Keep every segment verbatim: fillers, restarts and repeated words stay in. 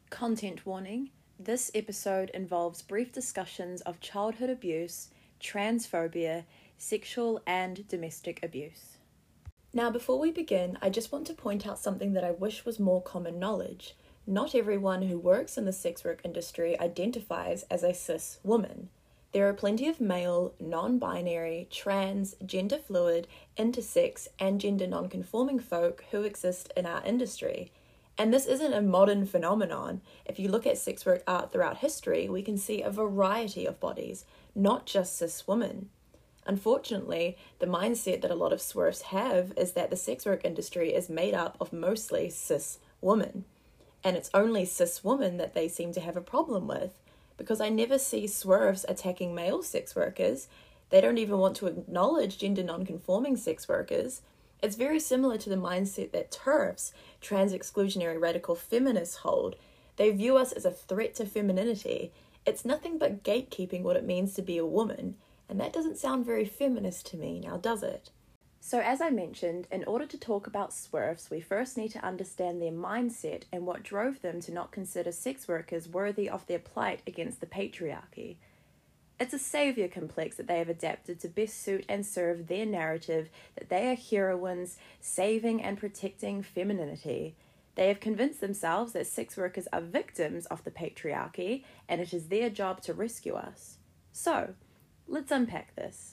Content warning. This episode involves brief discussions of childhood abuse, transphobia, sexual and domestic abuse. Now, before we begin, I just want to point out something that I wish was more common knowledge. Not everyone who works in the sex work industry identifies as a cis woman. There are plenty of male, non-binary, trans, gender fluid, intersex, and gender non-conforming folk who exist in our industry. And this isn't a modern phenomenon. If you look at sex work art throughout history, we can see a variety of bodies, not just cis women. Unfortunately, the mindset that a lot of swerves have is that the sex work industry is made up of mostly cis women. And it's only cis women that they seem to have a problem with, because I never see swerves attacking male sex workers. They don't even want to acknowledge gender non-conforming sex workers. It's very similar to the mindset that TERFs, trans-exclusionary radical feminists, hold. They view us as a threat to femininity. It's nothing but gatekeeping what it means to be a woman, and that doesn't sound very feminist to me, now does it? So as I mentioned, in order to talk about swerves, we first need to understand their mindset and what drove them to not consider sex workers worthy of their plight against the patriarchy. It's a saviour complex that they have adapted to best suit and serve their narrative that they are heroines, saving and protecting femininity. They have convinced themselves that sex workers are victims of the patriarchy and it is their job to rescue us. So, let's unpack this.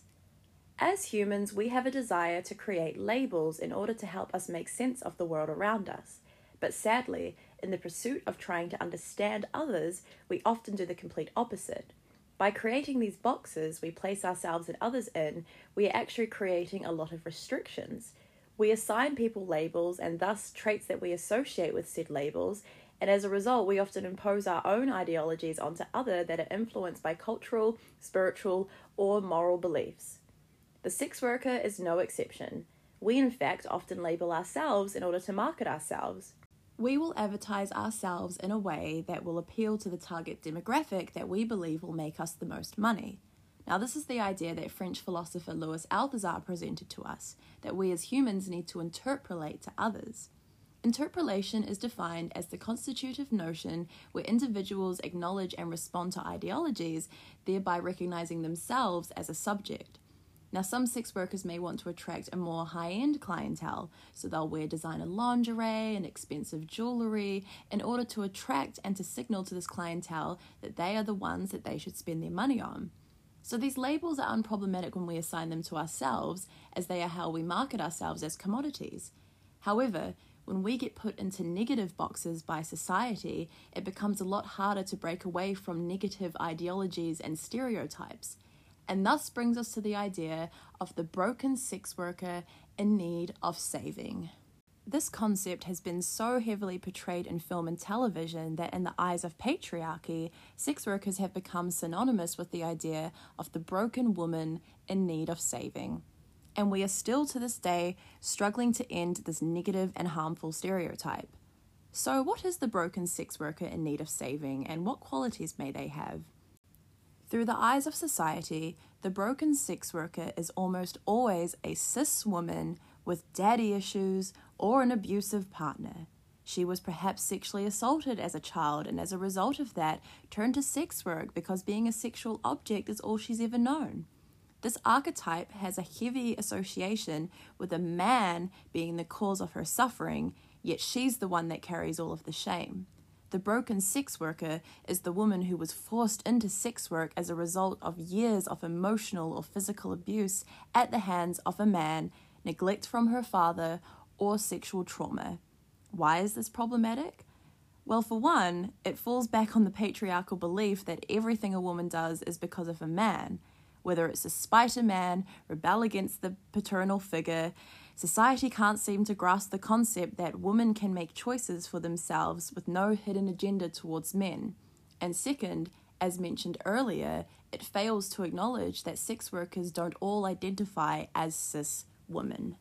As humans, we have a desire to create labels in order to help us make sense of the world around us. But sadly, in the pursuit of trying to understand others, we often do the complete opposite. By creating these boxes we place ourselves and others in, we are actually creating a lot of restrictions. We assign people labels and thus traits that we associate with said labels, and as a result we often impose our own ideologies onto others that are influenced by cultural, spiritual, or moral beliefs. The sex worker is no exception. We in fact often label ourselves in order to market ourselves. We will advertise ourselves in a way that will appeal to the target demographic that we believe will make us the most money. Now, this is the idea that French philosopher Louis Althusser presented to us, that we as humans need to interpolate to others. Interpolation is defined as the constitutive notion where individuals acknowledge and respond to ideologies, thereby recognizing themselves as a subject. Now, some sex workers may want to attract a more high-end clientele, so they'll wear designer lingerie and expensive jewellery in order to attract and to signal to this clientele that they are the ones that they should spend their money on. So these labels are unproblematic when we assign them to ourselves, as they are how we market ourselves as commodities. However, when we get put into negative boxes by society, it becomes a lot harder to break away from negative ideologies and stereotypes. And thus brings us to the idea of the broken sex worker in need of saving. This concept has been so heavily portrayed in film and television that in the eyes of patriarchy, sex workers have become synonymous with the idea of the broken woman in need of saving. And we are still to this day struggling to end this negative and harmful stereotype. So what is the broken sex worker in need of saving, and what qualities may they have? Through the eyes of society, the broken sex worker is almost always a cis woman with daddy issues or an abusive partner. She was perhaps sexually assaulted as a child and as a result of that turned to sex work because being a sexual object is all she's ever known. This archetype has a heavy association with a man being the cause of her suffering, yet she's the one that carries all of the shame. The broken sex worker is the woman who was forced into sex work as a result of years of emotional or physical abuse at the hands of a man, neglect from her father, or sexual trauma. Why is this problematic? Well, for one, it falls back on the patriarchal belief that everything a woman does is because of a man. Whether it's to spite a man, rebel against the paternal figure, society can't seem to grasp the concept that women can make choices for themselves with no hidden agenda towards men. And second, as mentioned earlier, it fails to acknowledge that sex workers don't all identify as cis women.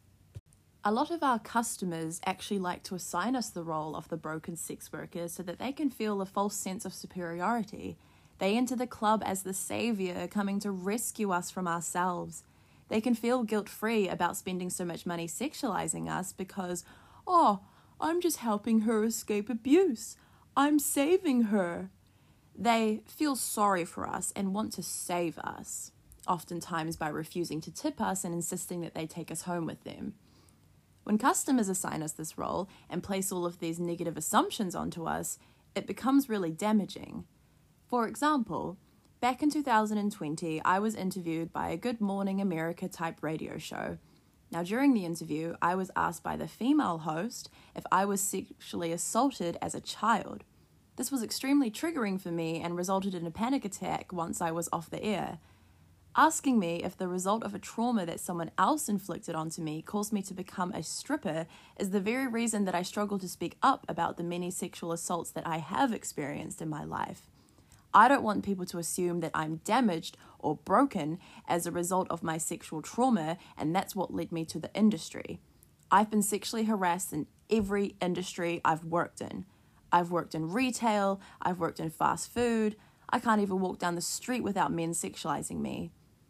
A lot of our customers actually like to assign us the role of the broken sex worker so that they can feel a false sense of superiority. They enter the club as the savior coming to rescue us from ourselves. They can feel guilt-free about spending so much money sexualizing us because, oh, I'm just helping her escape abuse. I'm saving her. They feel sorry for us and want to save us, oftentimes by refusing to tip us and insisting that they take us home with them. When customers assign us this role and place all of these negative assumptions onto us, it becomes really damaging. For example, back in two thousand twenty, I was interviewed by a Good Morning America type radio show. Now, during the interview, I was asked by the female host if I was sexually assaulted as a child. This was extremely triggering for me and resulted in a panic attack once I was off the air. Asking me if the result of a trauma that someone else inflicted onto me caused me to become a stripper is the very reason that I struggle to speak up about the many sexual assaults that I have experienced in my life. I don't want people to assume that I'm damaged or broken as a result of my sexual trauma, and that's what led me to the industry. I've been sexually harassed in every industry I've worked in. I've worked in retail, I've worked in fast food. I can't even walk down the street without men sexualizing me.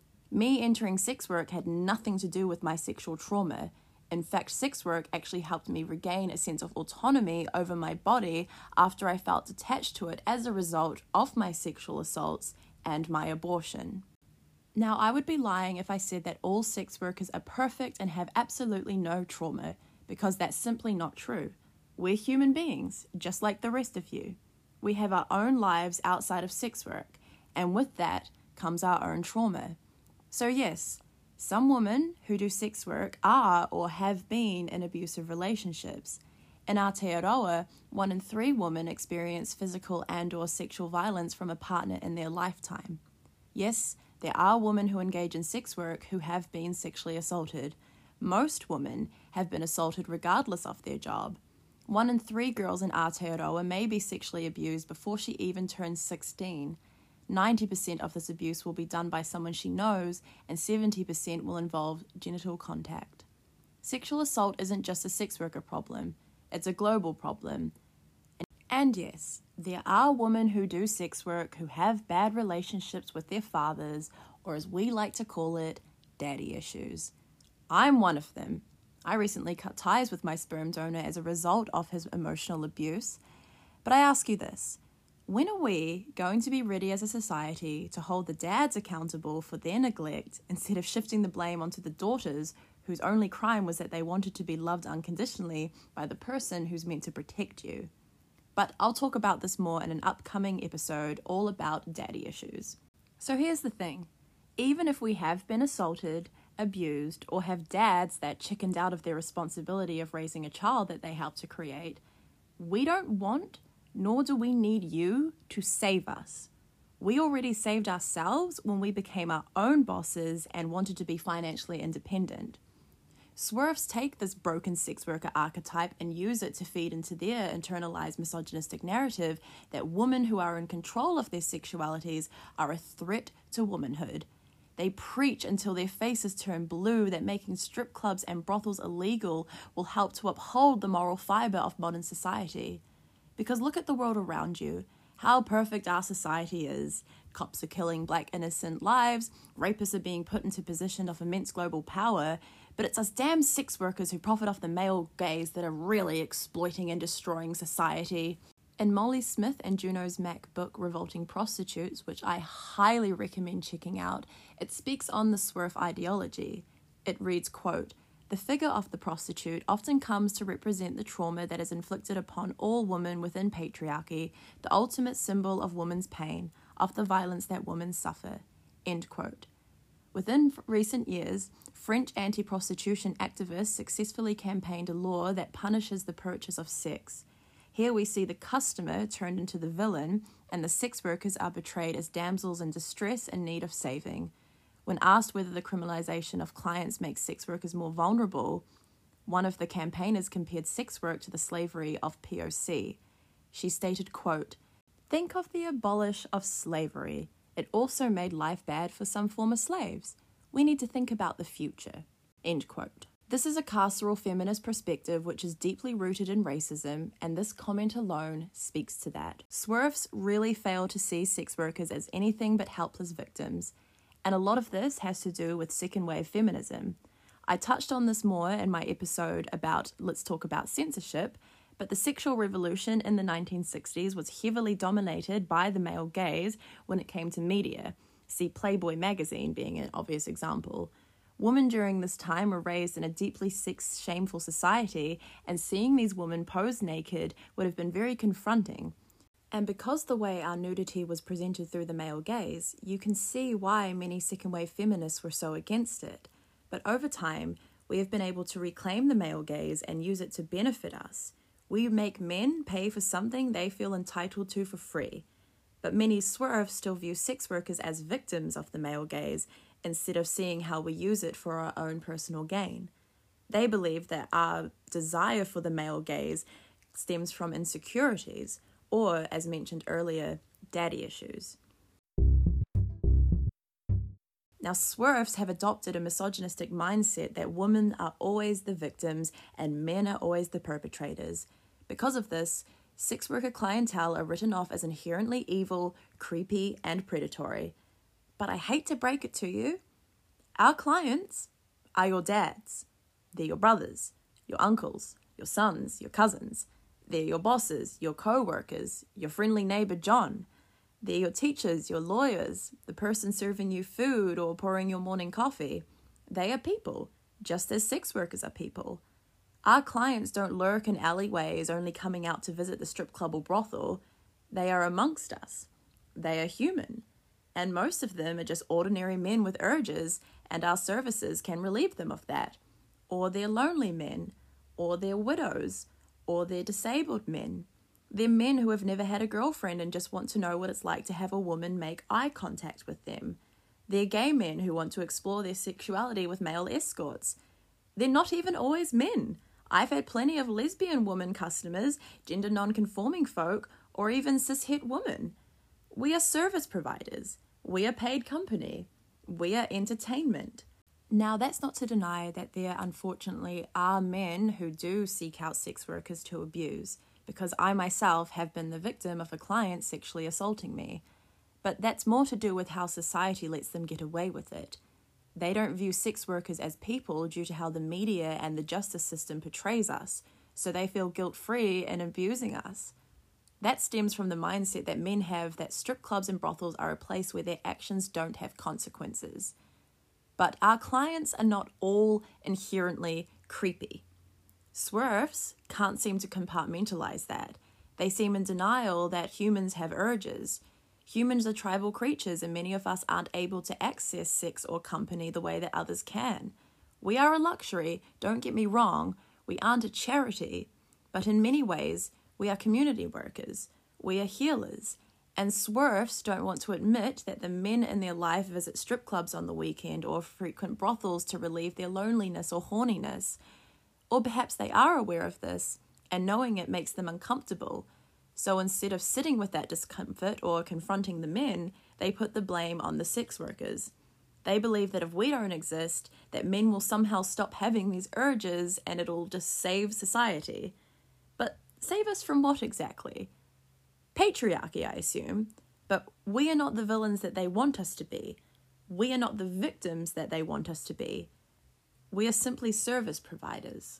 Me entering sex work had nothing to do with my sexual trauma. In fact, sex work actually helped me regain a sense of autonomy over my body after I felt attached to it as a result of my sexual assaults and my abortion. Now, I would be lying if I said that all sex workers are perfect and have absolutely no trauma, because that's simply not true. We're human beings, just like the rest of you. We have our own lives outside of sex work, and with that comes our own trauma. So yes, some women who do sex work are or have been in abusive relationships. In Aotearoa, one in three women experience physical and or sexual violence from a partner in their lifetime. Yes, there are women who engage in sex work who have been sexually assaulted. Most women have been assaulted regardless of their job. One in three girls in Aotearoa may be sexually abused before she even turns sixteen. ninety percent of this abuse will be done by someone she knows, and seventy percent will involve genital contact. Sexual assault isn't just a sex worker problem, it's a global problem. And yes, there are women who do sex work who have bad relationships with their fathers, or as we like to call it, daddy issues. I'm one of them. I recently cut ties with my sperm donor as a result of his emotional abuse. But I ask you this. When are we going to be ready as a society to hold the dads accountable for their neglect instead of shifting the blame onto the daughters whose only crime was that they wanted to be loved unconditionally by the person who's meant to protect you? But I'll talk about this more in an upcoming episode all about daddy issues. So here's the thing. Even if we have been assaulted, abused, or have dads that chickened out of their responsibility of raising a child that they helped to create, we don't want nor do we need you to save us. We already saved ourselves when we became our own bosses and wanted to be financially independent. Swerves take this broken sex worker archetype and use it to feed into their internalized misogynistic narrative that women who are in control of their sexualities are a threat to womanhood. They preach until their faces turn blue that making strip clubs and brothels illegal will help to uphold the moral fiber of modern society. Because look at the world around you, how perfect our society is. Cops are killing black innocent lives, rapists are being put into position of immense global power, but it's us damn sex workers who profit off the male gaze that are really exploiting and destroying society. In Molly Smith and Juno's Mack book, Revolting Prostitutes, which I highly recommend checking out, it speaks on the swerve ideology. It reads, quote, "The figure of the prostitute often comes to represent the trauma that is inflicted upon all women within patriarchy, the ultimate symbol of woman's pain, of the violence that women suffer." End quote. Within recent years, French anti-prostitution activists successfully campaigned a law that punishes the purchase of sex. Here we see the customer turned into the villain, and the sex workers are portrayed as damsels in distress and need of saving. When asked whether the criminalization of clients makes sex workers more vulnerable, one of the campaigners compared sex work to the slavery of P O C. She stated, quote, "Think of the abolish of slavery. It also made life bad for some former slaves. We need to think about the future." End quote. This is a carceral feminist perspective which is deeply rooted in racism, and this comment alone speaks to that. Swerves really fail to see sex workers as anything but helpless victims, and a lot of this has to do with second wave feminism. I touched on this more in my episode about Let's Talk About Censorship, But the sexual revolution in the nineteen sixties was heavily dominated by the male gaze when it came to media. See Playboy magazine being an obvious example. Women during this time were raised in a deeply sex-shameful society, and seeing these women pose naked would have been very confronting. And because the way our nudity was presented through the male gaze, you can see why many second-wave feminists were so against it. But over time, we have been able to reclaim the male gaze and use it to benefit us. We make men pay for something they feel entitled to for free. But many swerves still view sex workers as victims of the male gaze instead of seeing how we use it for our own personal gain. They believe that our desire for the male gaze stems from insecurities, or, as mentioned earlier, daddy issues. Now, swerves have adopted a misogynistic mindset that women are always the victims and men are always the perpetrators. Because of this, sex worker clientele are written off as inherently evil, creepy, and predatory. But I hate to break it to you, our clients are your dads. They're your brothers, your uncles, your sons, your cousins. They're your bosses, your co-workers, your friendly neighbor John. They're your teachers, your lawyers, the person serving you food or pouring your morning coffee. They are people, just as sex workers are people. Our clients don't lurk in alleyways only coming out to visit the strip club or brothel. They are amongst us. They are human. And most of them are just ordinary men with urges, and our services can relieve them of that. Or they're lonely men, or they're widows, or they're disabled men. They're men who have never had a girlfriend and just want to know what it's like to have a woman make eye contact with them. They're gay men who want to explore their sexuality with male escorts. They're not even always men. I've had plenty of lesbian woman customers, gender non-conforming folk, or even cishet women. We are service providers. We are paid company. We are entertainment. Now, that's not to deny that there unfortunately are men who do seek out sex workers to abuse, because I myself have been the victim of a client sexually assaulting me. But that's more to do with how society lets them get away with it. They don't view sex workers as people due to how the media and the justice system portrays us, so they feel guilt-free in abusing us. That stems from the mindset that men have that strip clubs and brothels are a place where their actions don't have consequences. But our clients are not all inherently creepy. Swerves can't seem to compartmentalize that. They seem in denial that humans have urges. Humans are tribal creatures, and many of us aren't able to access sex or company the way that others can. We are a luxury, don't get me wrong. We aren't a charity. But in many ways, we are community workers. We are healers. And swerves don't want to admit that the men in their life visit strip clubs on the weekend or frequent brothels to relieve their loneliness or horniness. Or perhaps they are aware of this, and knowing it makes them uncomfortable. So instead of sitting with that discomfort or confronting the men, they put the blame on the sex workers. They believe that if we don't exist, that men will somehow stop having these urges and it'll just save society. But save us from what exactly? Patriarchy, I assume. But we are not the villains that they want us to be. We are not the victims that they want us to be. We are simply service providers.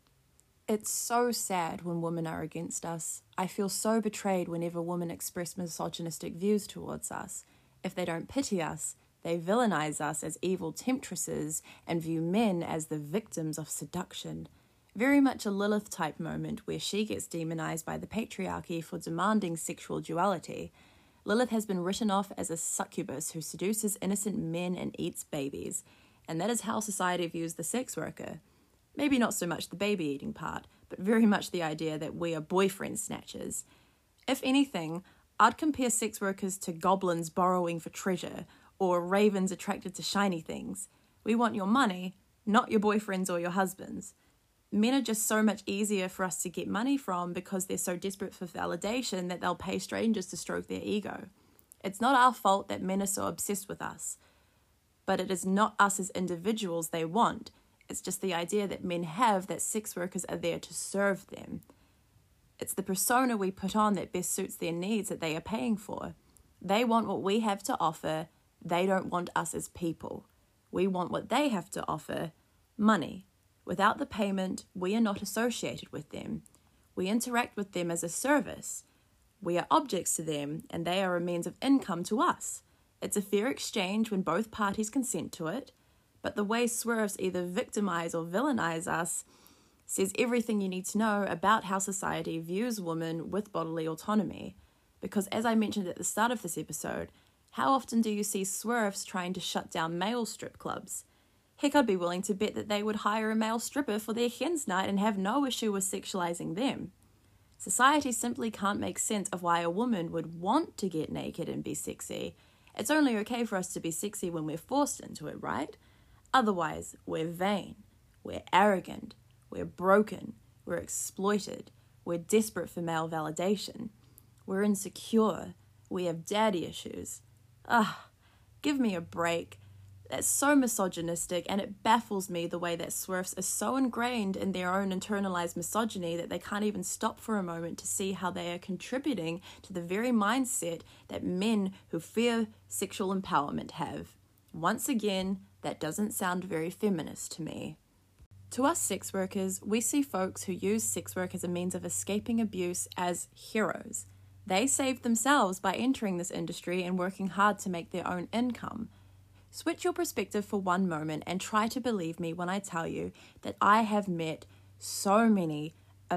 It's so sad when women are against us. I feel so betrayed whenever women express misogynistic views towards us. If they don't pity us, they villainize us as evil temptresses and view men as the victims of seduction. Very much a Lilith-type moment where she gets demonized by the patriarchy for demanding sexual duality. Lilith has been written off as a succubus who seduces innocent men and eats babies, and that is how society views the sex worker. Maybe not so much the baby-eating part, but very much the idea that we are boyfriend snatchers. If anything, I'd compare sex workers to goblins borrowing for treasure, or ravens attracted to shiny things. We want your money, not your boyfriends or your husbands. Men are just so much easier for us to get money from because they're so desperate for validation that they'll pay strangers to stroke their ego. It's not our fault that men are so obsessed with us, but it is not us as individuals they want. It's just the idea that men have that sex workers are there to serve them. It's the persona we put on that best suits their needs that they are paying for. They want what we have to offer. They don't want us as people. We want what they have to offer, money. Without the payment, we are not associated with them. We interact with them as a service. We are objects to them, and they are a means of income to us. It's a fair exchange when both parties consent to it, but the way swerves either victimize or villainize us says everything you need to know about how society views women with bodily autonomy. Because as I mentioned at the start of this episode, how often do you see swerves trying to shut down male strip clubs? Heck, I'd be willing to bet that they would hire a male stripper for their hens night and have no issue with sexualizing them. Society simply can't make sense of why a woman would want to get naked and be sexy. It's only okay for us to be sexy when we're forced into it, right? Otherwise, we're vain, we're arrogant, we're broken, we're exploited, we're desperate for male validation, we're insecure, we have daddy issues. Ugh, give me a break. That's so misogynistic, and it baffles me the way that swerves are so ingrained in their own internalized misogyny that they can't even stop for a moment to see how they are contributing to the very mindset that men who fear sexual empowerment have. Once again, that doesn't sound very feminist to me. To us sex workers, we see folks who use sex work as a means of escaping abuse as heroes. They saved themselves by entering this industry and working hard to make their own income. Switch your perspective for one moment and try to believe me when I tell you that I have met so many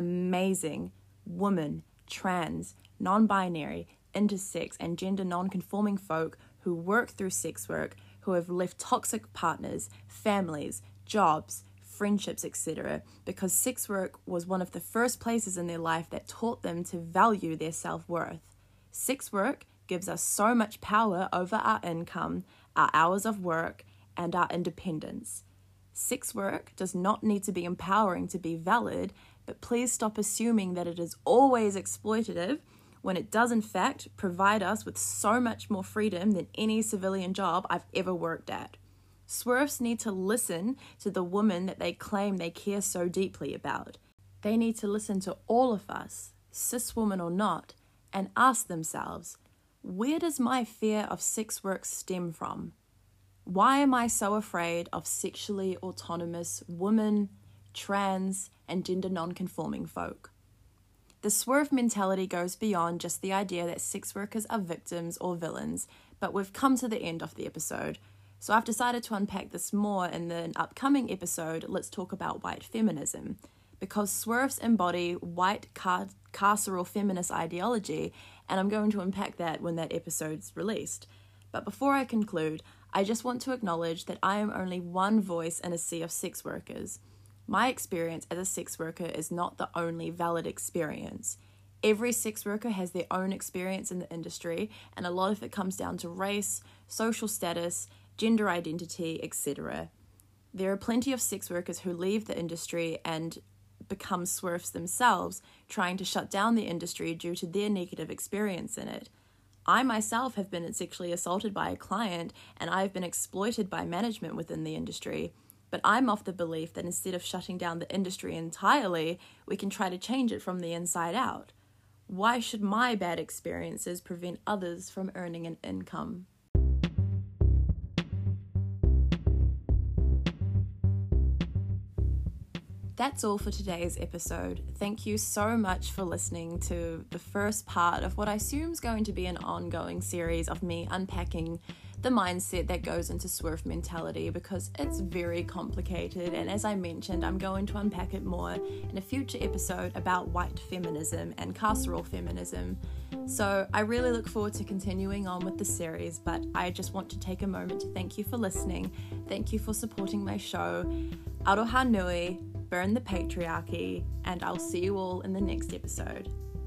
amazing women, trans, non-binary, intersex, and gender non-conforming folk who work through sex work, who have left toxic partners, families, jobs, friendships, et cetera, because sex work was one of the first places in their life that taught them to value their self-worth. Sex work gives us so much power over our income, our hours of work, and our independence. Sex work does not need to be empowering to be valid, but please stop assuming that it is always exploitative when it does in fact provide us with so much more freedom than any civilian job I've ever worked at. Swerves need to listen to the woman that they claim they care so deeply about. They need to listen to all of us, cis woman or not, and ask themselves, where does my fear of sex work stem from? Why am I so afraid of sexually autonomous women, trans, and gender non-conforming folk? The swerve mentality goes beyond just the idea that sex workers are victims or villains, but we've come to the end of the episode. So I've decided to unpack this more in the upcoming episode, Let's Talk About White Feminism, because swerves embody white car- carceral feminist ideology, and I'm going to unpack that when that episode's released. But before I conclude, I just want to acknowledge that I am only one voice in a sea of sex workers. My experience as a sex worker is not the only valid experience. Every sex worker has their own experience in the industry, and a lot of it comes down to race, social status, gender identity, et cetera. There are plenty of sex workers who leave the industry and become swerves themselves, trying to shut down the industry due to their negative experience in it. I myself have been sexually assaulted by a client, and I've been exploited by management within the industry. But I'm of the belief that instead of shutting down the industry entirely, we can try to change it from the inside out. Why should my bad experiences prevent others from earning an income? That's all for today's episode. Thank you so much for listening to the first part of what I assume is going to be an ongoing series of me unpacking the mindset that goes into swerve mentality, because it's very complicated, and as I mentioned, I'm going to unpack it more in a future episode about white feminism and carceral feminism. So I really look forward to continuing on with the series, but I just want to take a moment to thank you for listening. Thank you for supporting my show. Aroha nui, burn the patriarchy, and I'll see you all in the next episode.